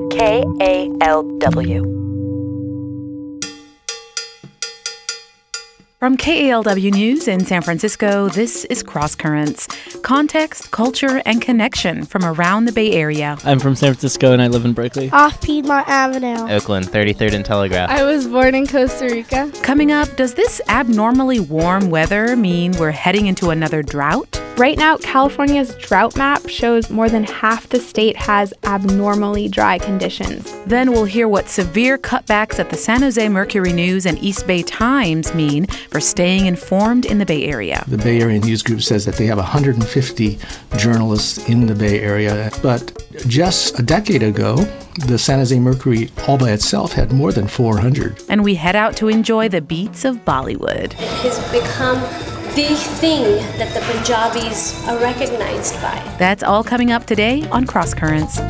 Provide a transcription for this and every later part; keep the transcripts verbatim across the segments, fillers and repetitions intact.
K A L W. From K A L W News in San Francisco, this is Cross Currents. Context, culture, and connection from around the Bay Area. I'm from San Francisco and I live in Berkeley. Off Piedmont Avenue. Oakland, thirty-third and Telegraph. I was born in Costa Rica. Coming up, does this abnormally warm weather mean we're heading into another drought? Right now, California's drought map shows more than half the state has abnormally dry conditions. Then we'll hear what severe cutbacks at the San Jose Mercury News and East Bay Times mean for staying informed in the Bay Area. The Bay Area News Group says that they have one hundred fifty journalists in the Bay Area, but just a decade ago, the San Jose Mercury all by itself had more than four hundred. And we head out to enjoy the beats of Bollywood. It has become the thing that the Punjabis are recognized by. That's all coming up today on Cross Currents.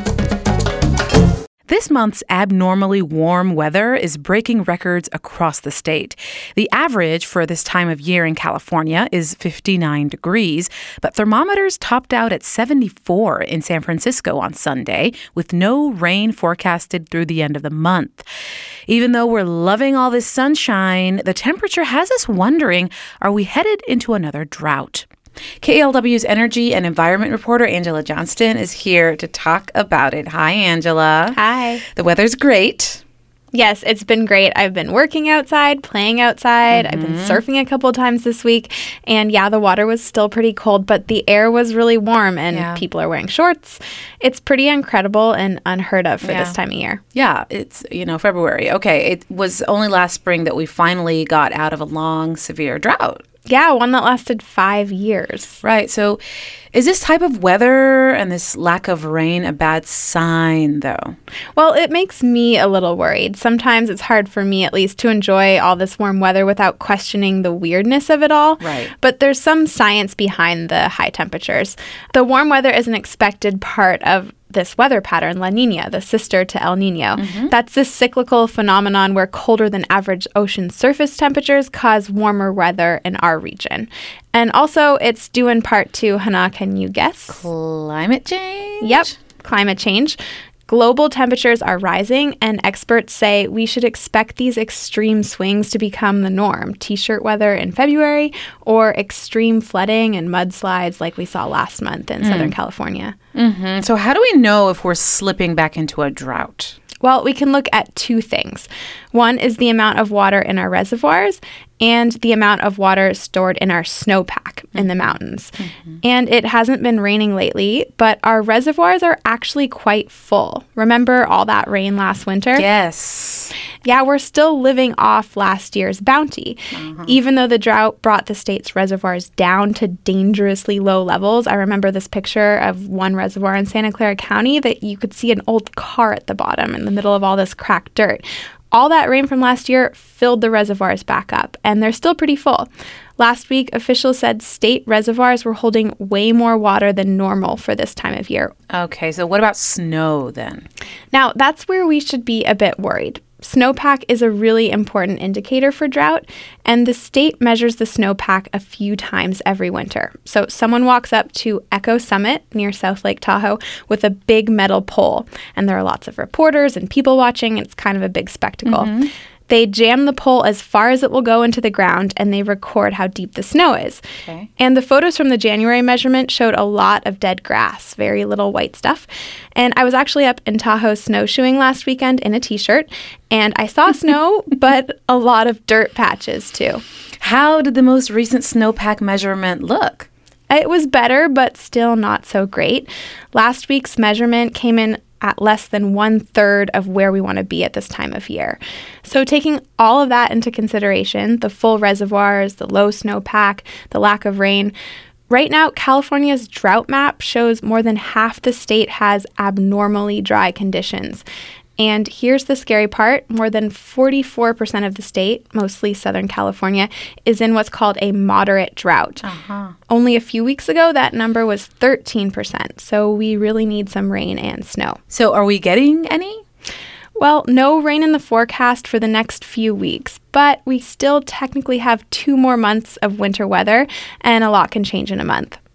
This month's abnormally warm weather is breaking records across the state. The average for this time of year in California is fifty-nine degrees, but thermometers topped out at seventy-four in San Francisco on Sunday, with no rain forecasted through the end of the month. Even though we're loving all this sunshine, the temperature has us wondering, are we headed into another drought? K A L W's energy and environment reporter Angela Johnston is here to talk about it. Hi, Angela. Hi. The weather's great. Yes, it's been great. I've been working outside, playing outside. Mm-hmm. I've been surfing a couple of times this week. And yeah, the water was still pretty cold, but the air was really warm and yeah. people are wearing shorts. It's pretty incredible and unheard of for yeah. this time of year. Yeah, it's, you know, February. Okay, it was only last spring that we finally got out of a long, severe drought. Yeah, one that lasted five years. Right. So is this type of weather and this lack of rain a bad sign, though? Well, it makes me a little worried. Sometimes it's hard for me, at least, to enjoy all this warm weather without questioning the weirdness of it all. Right. But there's some science behind the high temperatures. The warm weather is an expected part of this weather pattern, La Nina, the sister to El Nino. Mm-hmm. That's this cyclical phenomenon where colder than average ocean surface temperatures cause warmer weather in our region. And also, it's due in part to, Hannah, can you guess? Climate change? Yep, climate change. Global temperatures are rising, and experts say we should expect these extreme swings to become the norm. T-shirt weather in February or extreme flooding and mudslides like we saw last month in mm. Southern California. Mm-hmm. So how do we know if we're slipping back into a drought? Well, we can look at two things. One is the amount of water in our reservoirs and the amount of water stored in our snowpack mm-hmm. in the mountains. Mm-hmm. And it hasn't been raining lately, but our reservoirs are actually quite full. Remember all that rain last winter? Yes. Yeah, we're still living off last year's bounty. Uh-huh. Even though the drought brought the state's reservoirs down to dangerously low levels. I remember this picture of one reservoir in Santa Clara County that you could see an old car at the bottom in the middle of all this cracked dirt. All that rain from last year filled the reservoirs back up, and they're still pretty full. Last week, officials said state reservoirs were holding way more water than normal for this time of year. Okay, so what about snow then? Now, that's where we should be a bit worried. Snowpack is a really important indicator for drought, and the state measures the snowpack a few times every winter. So someone walks up to Echo Summit near South Lake Tahoe with a big metal pole, and there are lots of reporters and people watching. It's kind of a big spectacle. Mm-hmm. They jam the pole as far as it will go into the ground, and they record how deep the snow is. Okay. And the photos from the January measurement showed a lot of dead grass, very little white stuff. And I was actually up in Tahoe snowshoeing last weekend in a T-shirt, and I saw snow, but a lot of dirt patches too. How did the most recent snowpack measurement look? It was better, but still not so great. Last week's measurement came in at less than one third of where we want to be at this time of year. So taking all of that into consideration, the full reservoirs, the low snowpack, the lack of rain, right now, California's drought map shows more than half the state has abnormally dry conditions. And here's the scary part. More than forty-four percent of the state, mostly Southern California, is in what's called a moderate drought. Uh-huh. Only a few weeks ago, that number was thirteen percent. So we really need some rain and snow. So are we getting any? Well, no rain in the forecast for the next few weeks, but we still technically have two more months of winter weather, and a lot can change in a month.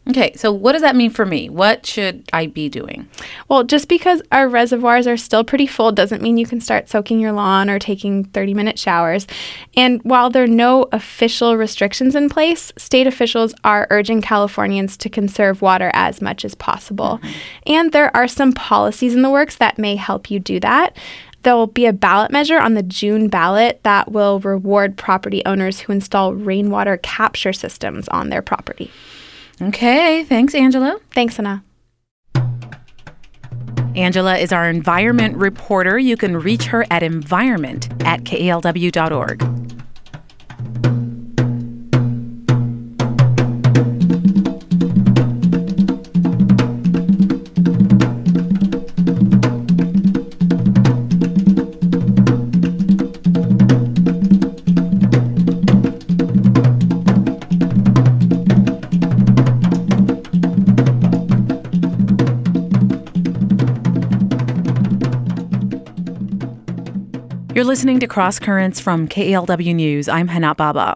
Okay, so what does that mean for me? What should I be doing? Well, just because our reservoirs are still pretty full doesn't mean you can start soaking your lawn or taking thirty-minute showers. And while there are no official restrictions in place, state officials are urging Californians to conserve water as much as possible. Mm-hmm. And there are some policies in the works that may help you do that. There will be a ballot measure on the June ballot that will reward property owners who install rainwater capture systems on their property. Okay, thanks, Angela. Thanks, Anna. Angela is our environment reporter. You can reach her at environment at K A L W dot org. You're listening to Cross Currents from K A L W News. I'm Hana Baba.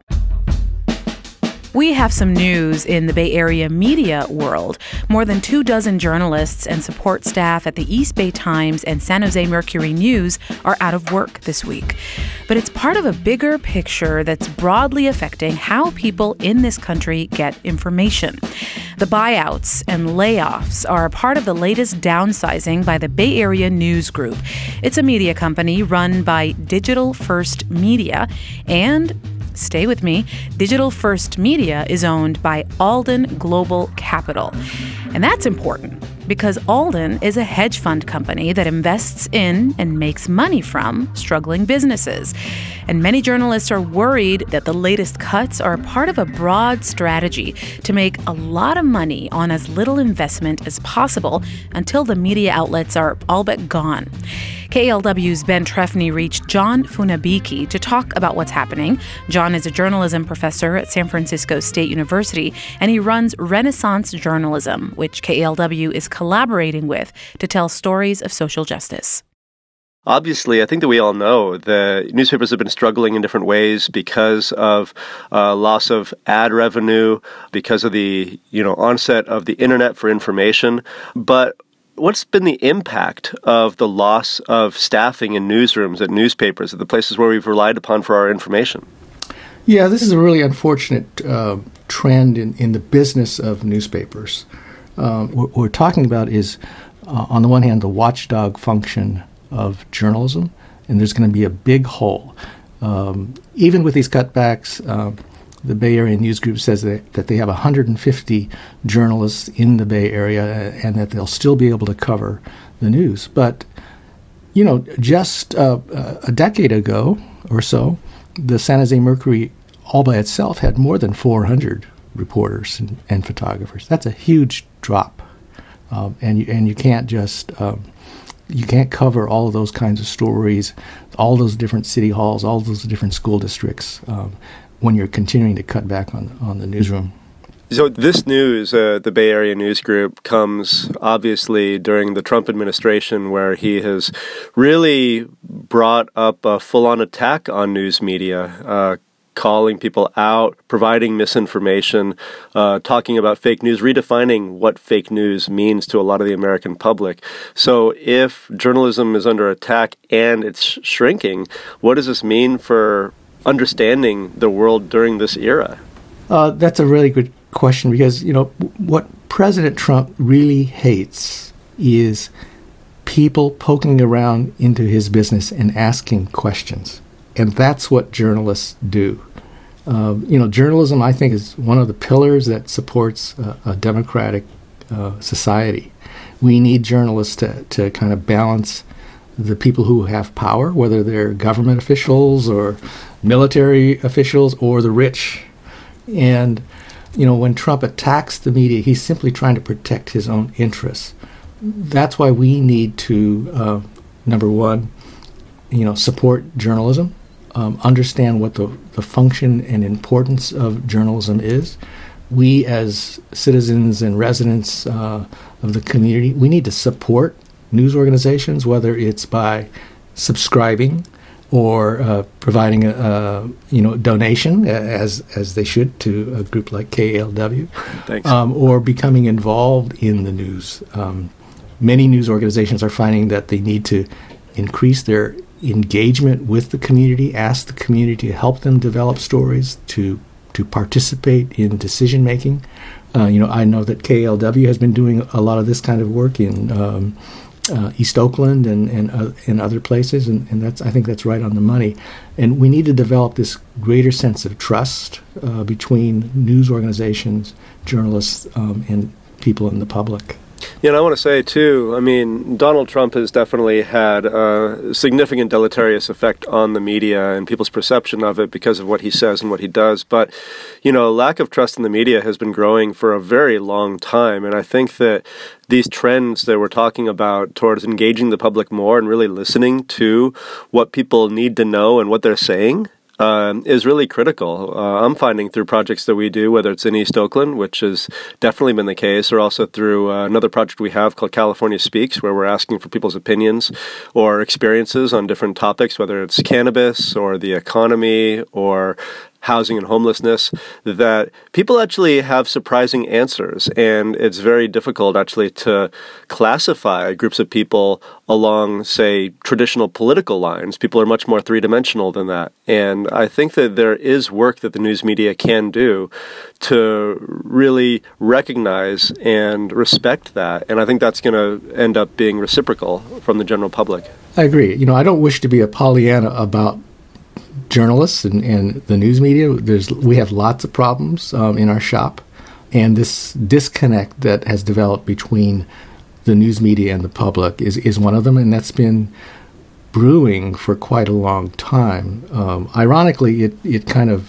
We have some news in the Bay Area media world. More than two dozen journalists and support staff at the East Bay Times and San Jose Mercury News are out of work this week. But it's part of a bigger picture that's broadly affecting how people in this country get information. The buyouts and layoffs are a part of the latest downsizing by the Bay Area News Group. It's a media company run by Digital First Media, and stay with me, Digital First Media is owned by Alden Global Capital. And that's important because Alden is a hedge fund company that invests in and makes money from struggling businesses. And many journalists are worried that the latest cuts are part of a broad strategy to make a lot of money on as little investment as possible until the media outlets are all but gone. K A L W's Ben Trefny reached John Funabiki to talk about what's happening. John is a journalism professor at San Francisco State University, and he runs Renaissance Journalism, which K A L W is collaborating with to tell stories of social justice. Obviously, I think that we all know the newspapers have been struggling in different ways because of uh, loss of ad revenue, because of the you know onset of the internet for information. But what's been the impact of the loss of staffing in newsrooms at newspapers, at the places where we've relied upon for our information? Yeah, this is a really unfortunate uh, trend in, in the business of newspapers. Um, what we're talking about is, uh, on the one hand, the watchdog function of journalism, and there's going to be a big hole. Um, even with these cutbacks, um, the Bay Area News Group says that, that they have one hundred fifty journalists in the Bay Area and that they'll still be able to cover the news. But, you know, just uh, a decade ago or so, the San Jose Mercury all by itself had more than four hundred reporters and, and photographers. That's a huge drop. Um, and, you, and you can't just... Um, You can't cover all of those kinds of stories, all those different city halls, all those different school districts um, when you're continuing to cut back on on the newsroom. So this news, uh, the Bay Area News Group, comes obviously during the Trump administration, where he has really brought up a full-on attack on news media, uh, calling people out, providing misinformation, uh, talking about fake news, redefining what fake news means to a lot of the American public. So if journalism is under attack and it's shrinking, what does this mean for understanding the world during this era? Uh, that's a really good question because, you know, what President Trump really hates is people poking around into his business and asking questions. And that's what journalists do. Uh, you know, journalism, I think, is one of the pillars that supports uh, a democratic uh, society. We need journalists to, to kind of balance the people who have power, whether they're government officials or military officials or the rich. And, you know, when Trump attacks the media, he's simply trying to protect his own interests. That's why we need to, uh, number one, you know, support journalism. Um, understand what the, the function and importance of journalism is. We as citizens and residents uh, of the community, we need to support news organizations, whether it's by subscribing or uh, providing a, a you know donation as as they should to a group like K A L W, Thanks. Um, or becoming involved in the news. Um, many news organizations are finding that they need to increase their engagement with the community, ask the community to help them develop stories, to to participate in decision making. Uh, you know, I know that K A L W has been doing a lot of this kind of work in Um, Uh, East Oakland and and, uh, and other places, and, and that's I think that's right on the money. And we need to develop this greater sense of trust uh, between news organizations, journalists, um, and people in the public. Yeah, and I want to say, too, I mean, Donald Trump has definitely had a significant deleterious effect on the media and people's perception of it because of what he says and what he does. But, you know, lack of trust in the media has been growing for a very long time. And I think that these trends that we're talking about towards engaging the public more and really listening to what people need to know and what they're saying Um, is really critical. Uh, I'm finding through projects that we do, whether it's in East Oakland, which has definitely been the case, or also through uh, another project we have called California Speaks, where we're asking for people's opinions or experiences on different topics, whether it's cannabis or the economy or housing and homelessness, that people actually have surprising answers. And it's very difficult actually to classify groups of people along, say, traditional political lines. People are much more three-dimensional than that. And I think that there is work that the news media can do to really recognize and respect that. And I think that's going to end up being reciprocal from the general public. I agree. You know, I don't wish to be a Pollyanna about journalists and, and the news media. There's we have lots of problems um, in our shop, and this disconnect that has developed between the news media and the public is, is one of them, and that's been brewing for quite a long time. Um, ironically, it, it kind of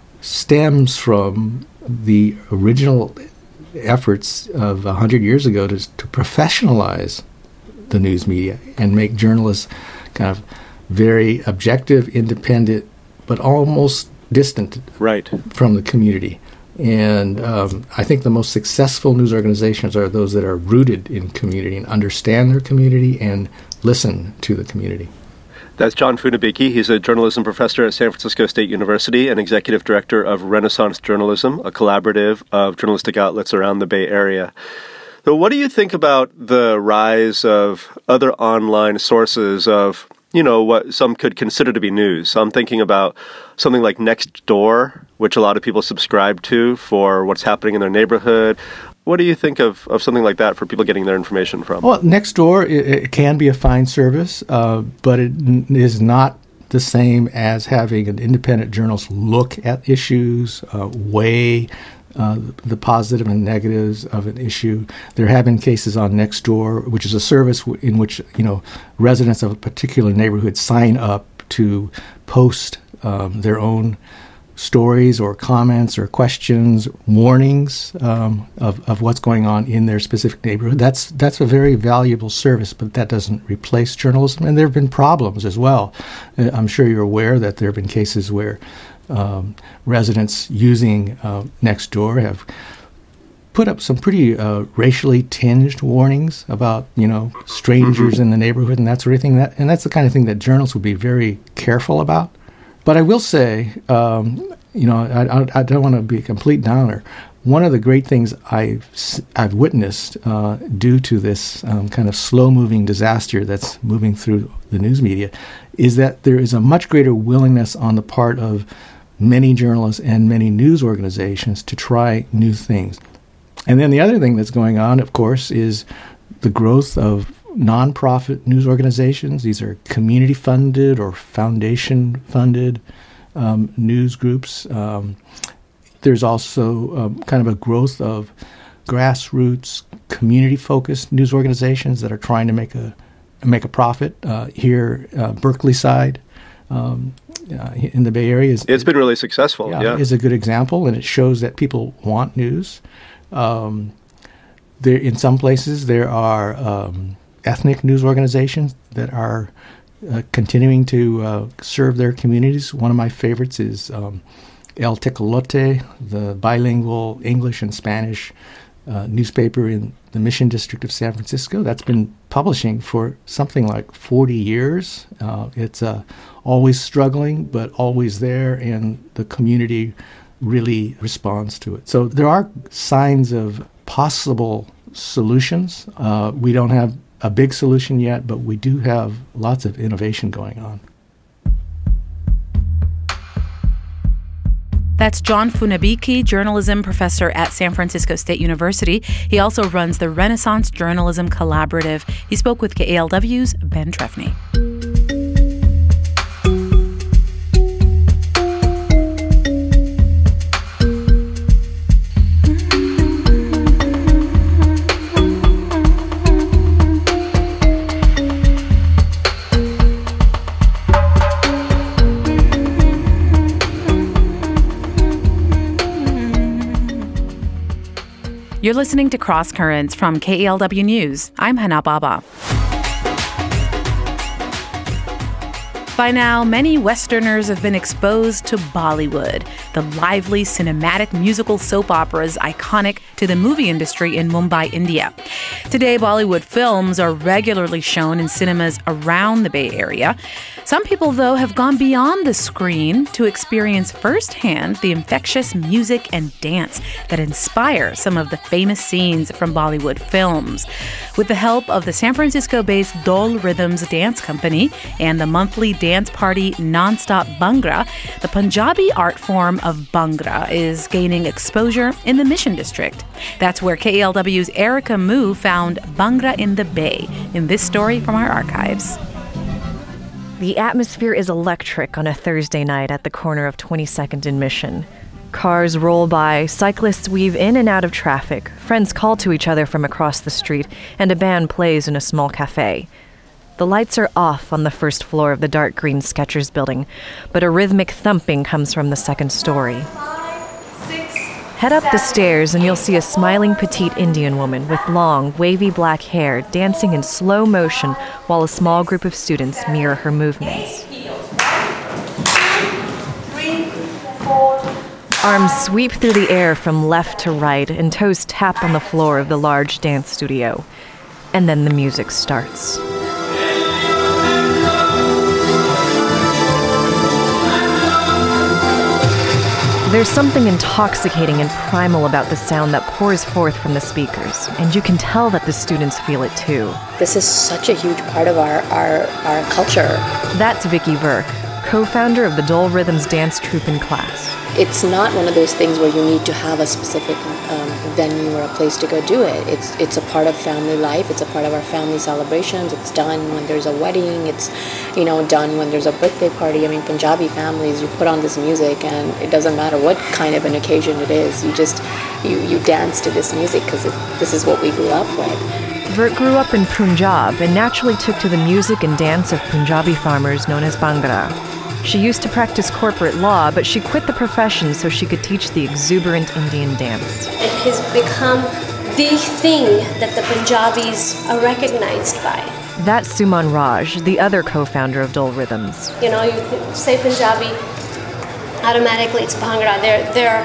stems from the original efforts of a hundred years ago to, to professionalize the news media and make journalists kind of very objective, independent, but almost distant right. from the community. And um, I think the most successful news organizations are those that are rooted in community and understand their community and listen to the community. That's John Funabiki. He's a journalism professor at San Francisco State University and executive director of Renaissance Journalism, a collaborative of journalistic outlets around the Bay Area. So what do you think about the rise of other online sources of, you know, what some could consider to be news? So I'm thinking about something like Nextdoor, which a lot of people subscribe to for what's happening in their neighborhood. What do you think of, of something like that for people getting their information from? Well, Nextdoor, it, it can be a fine service, uh, but it n- is not the same as having an independent journalist look at issues, uh, weigh uh, the positive and negatives of an issue. There have been cases on Nextdoor, which is a service w- in which, you know, residents of a particular neighborhood sign up to post um, their own stories or comments or questions, warnings um, of, of what's going on in their specific neighborhood. That's that's a very valuable service, but that doesn't replace journalism. And there have been problems as well. Uh, I'm sure you're aware that there have been cases where um, residents using uh, Nextdoor have put up some pretty uh, racially tinged warnings about, you know, strangers mm-hmm. in the neighborhood and that sort of thing. That, and that's the kind of thing that journalists would be very careful about. But I will say, um, you know, I, I, I don't want to be a complete downer. One of the great things I've, I've witnessed uh, due to this um, kind of slow-moving disaster that's moving through the news media is that there is a much greater willingness on the part of many journalists and many news organizations to try new things. And then the other thing that's going on, of course, is the growth of nonprofit news organizations. These are community-funded or foundation-funded um, news groups. Um, there's also um, kind of a growth of grassroots, community-focused news organizations that are trying to make a make a profit. Uh, here, uh, Berkeley side um, uh, in the Bay Area is it's been really successful. Yeah, yeah, is a good example, and it shows that people want news. Um, there, in some places, there are um, ethnic news organizations that are uh, continuing to uh, serve their communities. One of my favorites is um, El Tecolote, the bilingual English and Spanish uh, newspaper in the Mission District of San Francisco that's been publishing for something like forty years. Uh, it's uh, always struggling, but always there, and the community really responds to it. So there are signs of possible solutions. Uh, we don't have a big solution yet, but we do have lots of innovation going on. That's John Funabiki, journalism professor at San Francisco State University. He also runs the Renaissance Journalism Collaborative. He spoke with K A L W's Ben Trefny. You're listening to Cross Currents from K A L W News. I'm Hana Baba. By now, many Westerners have been exposed to Bollywood, the lively cinematic musical soap operas iconic to the movie industry in Mumbai, India. Today, Bollywood films are regularly shown in cinemas around the Bay Area. Some people, though, have gone beyond the screen to experience firsthand the infectious music and dance that inspire some of the famous scenes from Bollywood films. With the help of the San Francisco-based Dol Rhythms Dance Company and the monthly dance party Nonstop Bhangra, the Punjabi art form of Bhangra is gaining exposure in the Mission District. That's where K A L W's Erica Moo found Bhangra in the Bay in this story from our archives. The atmosphere is electric on a Thursday night at the corner of twenty-second and Mission. Cars roll by, cyclists weave in and out of traffic, friends call to each other from across the street, and a band plays in a small cafe. The lights are off on the first floor of the dark green Skechers building, but a rhythmic thumping comes from the second story. Head up the stairs and you'll see a smiling petite Indian woman with long, wavy black hair dancing in slow motion while a small group of students mirror her movements. Arms sweep through the air from left to right and toes tap on the floor of the large dance studio. And then the music starts. There's something intoxicating and primal about the sound that pours forth from the speakers, and you can tell that the students feel it too. This is such a huge part of our, our, our culture. That's Vicky Verk, co-founder of the Dol Rhythms dance troupe in class. It's not one of those things where you need to have a specific um, venue or a place to go do it. It's it's a part of family life. It's a part of our family celebrations. It's done when there's a wedding. It's, you know, done when there's a birthday party. I mean, Punjabi families, you put on this music and it doesn't matter what kind of an occasion it is. You just, you, you dance to this music because this is what we grew up with. Vert grew up in Punjab and naturally took to the music and dance of Punjabi farmers known as Bhangra. She used to practice corporate law, but she quit the profession so she could teach the exuberant Indian dance. It has become the thing that the Punjabis are recognized by. That's Suman Raj, the other co-founder of Dol Rhythms. You know, you say Punjabi, automatically it's Bhangra. They're, they're,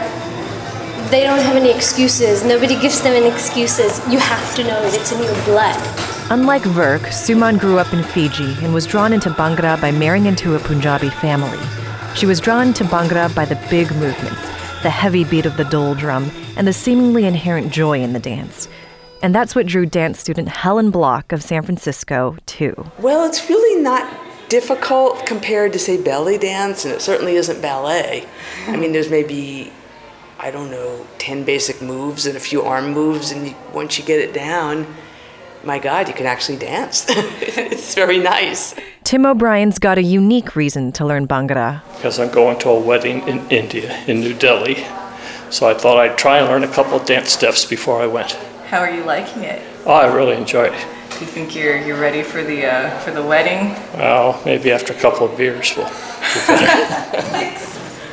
they don't have any excuses. Nobody gives them any excuses. You have to know it. It's in your blood. Unlike Verk, Suman grew up in Fiji and was drawn into Bhangra by marrying into a Punjabi family. She was drawn to Bhangra by the big movements, the heavy beat of the dol drum, and the seemingly inherent joy in the dance. And that's what drew dance student Helen Block of San Francisco, too. Well, it's really not difficult compared to, say, belly dance, and it certainly isn't ballet. I mean, there's maybe, I don't know, ten basic moves and a few arm moves, and you, once you get it down, my God, you can actually dance. It's very nice. Tim O'Brien's got a unique reason to learn Bhangra. Because I'm going to a wedding in India, in New Delhi. So I thought I'd try and learn a couple of dance steps before I went. How are you liking it? Oh, I really enjoyed it. Do you think you're you're ready for the uh, for the wedding? Well, maybe after a couple of beers we'll do better. Six,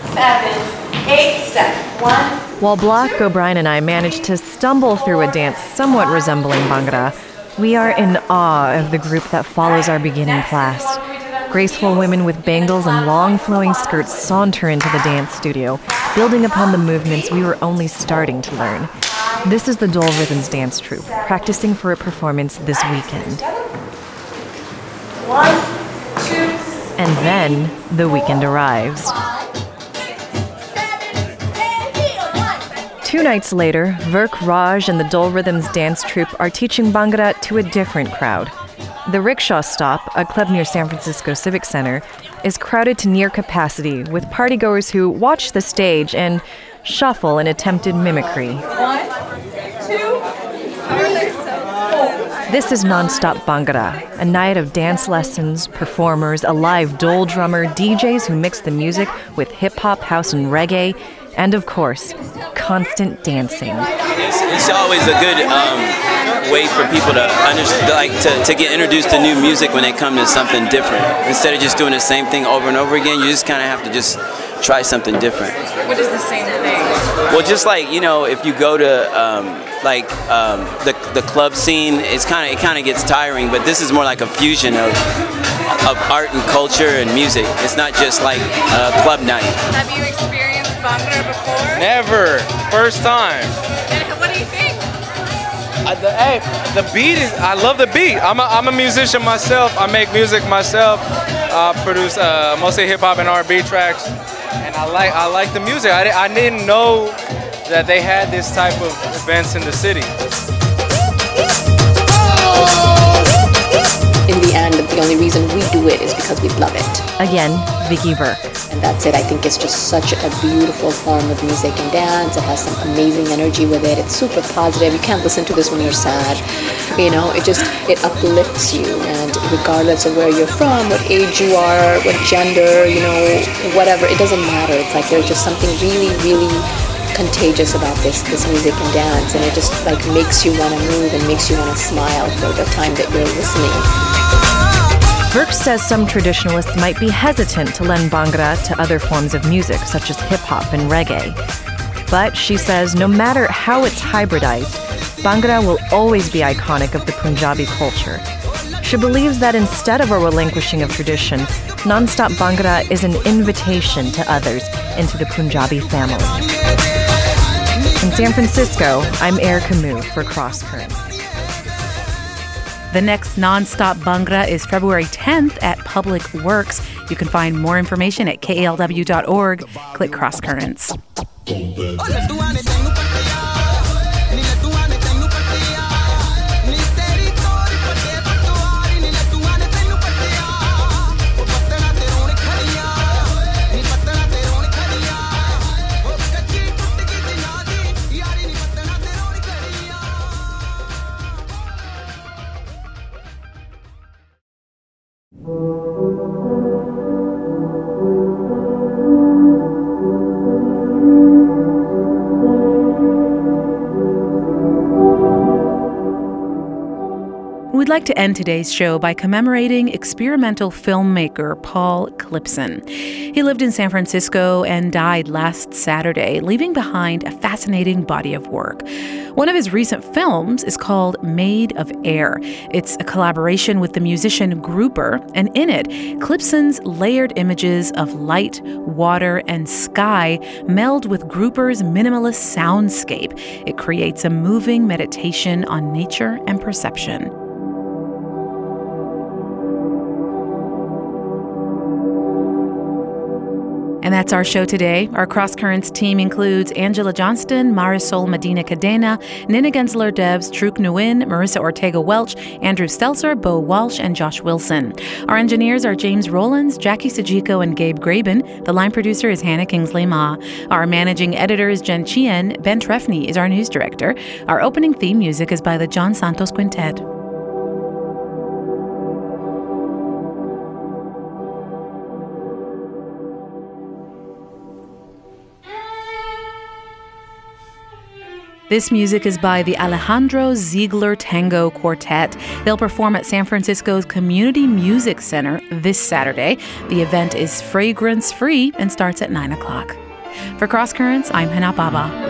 seven, eight, step. One. While Block, O'Brien, and I managed to stumble through a dance somewhat resembling Bhangra, we are in awe of the group that follows our beginning class. Graceful women with bangles and long flowing skirts saunter into the dance studio, building upon the movements we were only starting to learn. This is the Dole Rhythms Dance Troupe, practicing for a performance this weekend. One, two. And then the weekend arrives. Two nights later, Verk Raj and the Dole Rhythms Dance Troupe are teaching Bhangra to a different crowd. The Rickshaw Stop, a club near San Francisco Civic Center, is crowded to near capacity with partygoers who watch the stage and shuffle in attempted mimicry. One, two. This is Nonstop Bhangra, a night of dance lessons, performers, a live dole drummer, D Js who mix the music with hip-hop, house, and reggae, and of course, constant dancing. It's, it's always a good um, way for people to understand, like to, to get introduced to new music when they come to something different. Instead of just doing the same thing over and over again, you just kind of have to just try something different. What is the same thing? Well, just like, you know, if you go to um, like um, the the club scene, it's kind of it kind of gets tiring. But this is more like a fusion of of art and culture and music. It's not just like a club night. Have you experienced Bhangra before? Never. First time. And what do you think? Uh, the, hey, the beat is, I love the beat. I'm a, I'm a musician myself. I make music myself. I uh, produce uh, mostly hip hop and R and B tracks. And I like I like the music. I, I didn't know that they had this type of events in the city. In the end, the only reason we do it is because we love it. Again, Vicky Verk. And that's it. I think it's just such a beautiful form of music and dance. It has some amazing energy with it. It's super positive. You can't listen to this when you're sad. You know, it just, it uplifts you. And regardless of where you're from, what age you are, what gender, you know, whatever, it doesn't matter. It's like there's just something really, really contagious about this this music and dance, and it just like makes you want to move and makes you want to smile for the time that you're listening. Verk says some traditionalists might be hesitant to lend Bhangra to other forms of music, such as hip-hop and reggae. But she says no matter how it's hybridized, Bhangra will always be iconic of the Punjabi culture. She believes that instead of a relinquishing of tradition, Nonstop Bhangra is an invitation to others into the Punjabi family. In San Francisco, I'm Erica Moo for Cross Currents. The next Nonstop Bhangra is February tenth at Public Works. You can find more information at K A L W dot org. Click Cross Currents. We'd like to end today's show by commemorating experimental filmmaker Paul Clipson. He lived in San Francisco and died last Saturday, leaving behind a fascinating body of work. One of his recent films is called Made of Air. It's a collaboration with the musician Grouper, and in it, Clipson's layered images of light, water, and sky meld with Grouper's minimalist soundscape. It creates a moving meditation on nature and perception. And that's our show today. Our Cross Currents team includes Angela Johnston, Marisol Medina Cadena, Nina Gensler-Debs, Truk Nguyen, Marissa Ortega-Welch, Andrew Stelzer, Bo Walsh, and Josh Wilson. Our engineers are James Rollins, Jackie Sajiko, and Gabe Graben. The line producer is Hannah Kingsley-Ma. Our managing editor is Jen Chien. Ben Trefny is our news director. Our opening theme music is by the John Santos Quintet. This music is by the Alejandro Ziegler Tango Quartet. They'll perform at San Francisco's Community Music Center this Saturday. The event is fragrance-free and starts at nine o'clock. For Cross Currents, I'm Hana Baba.